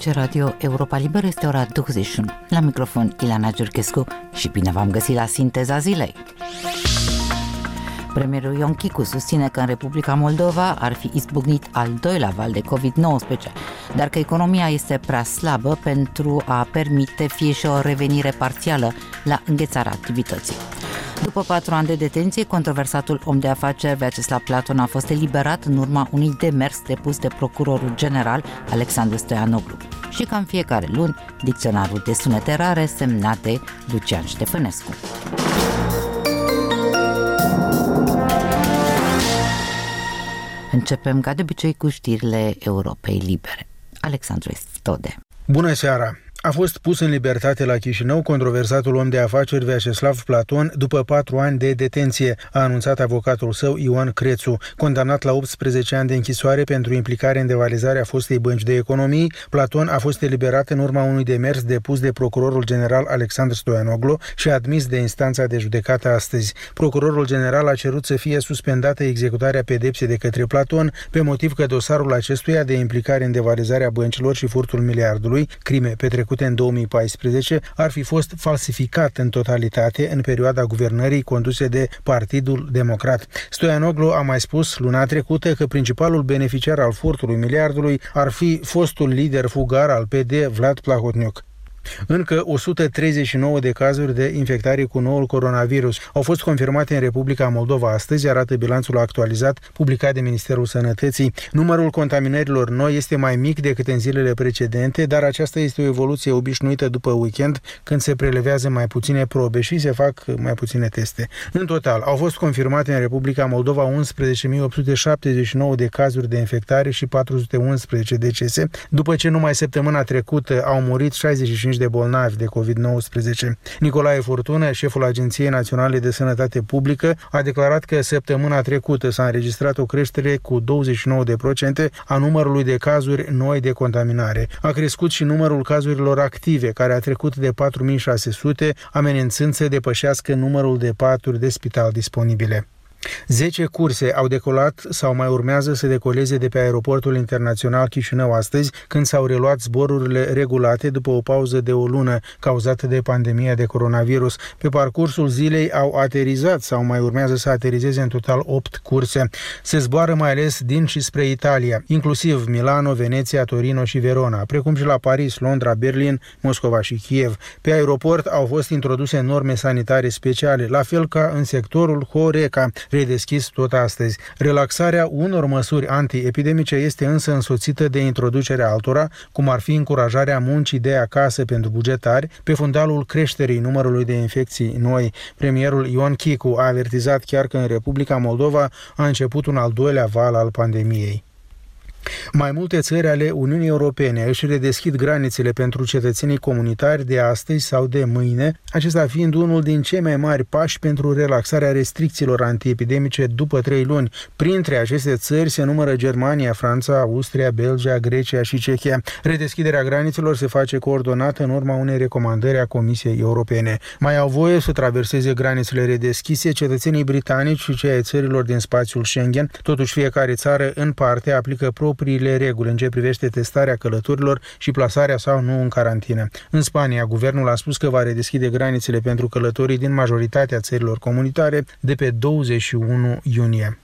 Aici Radio Europa Liberă, este ora 21. La microfon Ileana Giurchescu și bine v-am găsit la Sinteza Zilei. Premierul Ion Chicu susține că în Republica Moldova ar fi izbucnit al doilea val de COVID-19, dar că economia este prea slabă pentru a permite fie și o revenire parțială la înghețarea activității. După 4 ani de detenție, controversatul om de afaceri Vyacheslav Platon a fost eliberat în urma unui demers depus de procurorul general Alexandru Stoianoglu. Și ca în fiecare luni, dicționarul de sunete rare semnat de Lucian Ștefănescu. Începem ca de obicei cu știrile Europei Libere. Alexandru Estode. Bună seara! A fost pus în libertate la Chișinău controversatul om de afaceri Vyacheslav Platon după 4 ani de detenție, a anunțat avocatul său Ioan Crețu. Condamnat la 18 ani de închisoare pentru implicare în devalizarea fostei bănci de economii, Platon a fost eliberat în urma unui demers depus de procurorul general Alexandru Stoianoglu și admis de instanța de judecată astăzi. Procurorul general a cerut să fie suspendată executarea pedepsei de către Platon pe motiv că dosarul acestuia de implicare în devalizarea băncilor și furtul miliardului, crime petrecute în 2014, ar fi fost falsificat în totalitate în perioada guvernării conduse de Partidul Democrat. Stoianoglu a mai spus luna trecută că principalul beneficiar al furtului miliardului ar fi fostul lider fugar al PD, Vlad Plahotniuc. Încă 139 de cazuri de infectare cu noul coronavirus au fost confirmate în Republica Moldova astăzi, arată bilanțul actualizat publicat de Ministerul Sănătății. Numărul contaminărilor noi este mai mic decât în zilele precedente, dar aceasta este o evoluție obișnuită după weekend, când se prelevează mai puține probe și se fac mai puține teste. În total, au fost confirmate în Republica Moldova 11.879 de cazuri de infectare și 411 decese, după ce numai săptămâna trecută au murit 65 de bolnavi de COVID-19. Nicolae Furtună, șeful Agenției Naționale de Sănătate Publică, a declarat că săptămâna trecută s-a înregistrat o creștere cu 29% a numărului de cazuri noi de contaminare. A crescut și numărul cazurilor active, care a trecut de 4.600, amenințând să depășească numărul de paturi de spital disponibile. 10 curse au decolat sau mai urmează să decoleze de pe aeroportul internațional Chișinău astăzi, când s-au reluat zborurile regulate după o pauză de o lună cauzată de pandemia de coronavirus. Pe parcursul zilei au aterizat sau mai urmează să aterizeze în total 8 curse. Se zboară mai ales din și spre Italia, inclusiv Milano, Veneția, Torino și Verona, precum și la Paris, Londra, Berlin, Moscova și Kiev. Pe aeroport au fost introduse norme sanitare speciale, la fel ca în sectorul Horeca, redeschis tot astăzi. Relaxarea unor măsuri antiepidemice este însă însoțită de introducerea altora, cum ar fi încurajarea muncii de acasă pentru bugetari, pe fundalul creșterii numărului de infecții noi. Premierul Ion Chicu a avertizat chiar că în Republica Moldova a început un al doilea val al pandemiei. Mai multe țări ale Uniunii Europene își redeschid granițele pentru cetățenii comunitari de astăzi sau de mâine, acesta fiind unul din cei mai mari pași pentru relaxarea restricțiilor antiepidemice după 3 luni. Printre aceste țări se numără Germania, Franța, Austria, Belgia, Grecia și Cehia. Redeschiderea granițelor se face coordonată în urma unei recomandări a Comisiei Europene. Mai au voie să traverseze granițele redeschise cetățenii britanici și cei ai țărilor din spațiul Schengen. Totuși, fiecare țară în parte aplică propriile reguli în ce privește testarea călătorilor și plasarea sau nu în carantină. În Spania, guvernul a spus că va redeschide granițele pentru călătorii din majoritatea țărilor comunitare de pe 21 iunie.